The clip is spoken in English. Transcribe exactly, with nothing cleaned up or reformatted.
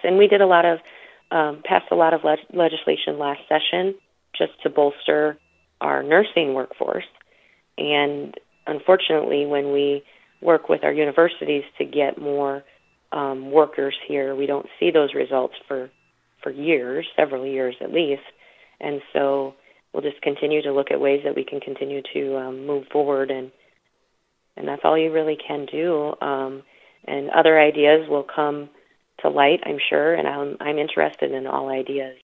And we did a lot of, um, passed a lot of leg- legislation last session just to bolster our nursing workforce. And unfortunately, when we work with our universities to get more um, workers here, we don't see those results for, for years, several years at least. And so we'll just continue to look at ways that we can continue to um, move forward, and and that's all you really can do. Um, and other ideas will come to light, I'm sure, and I'm, I'm interested in all ideas.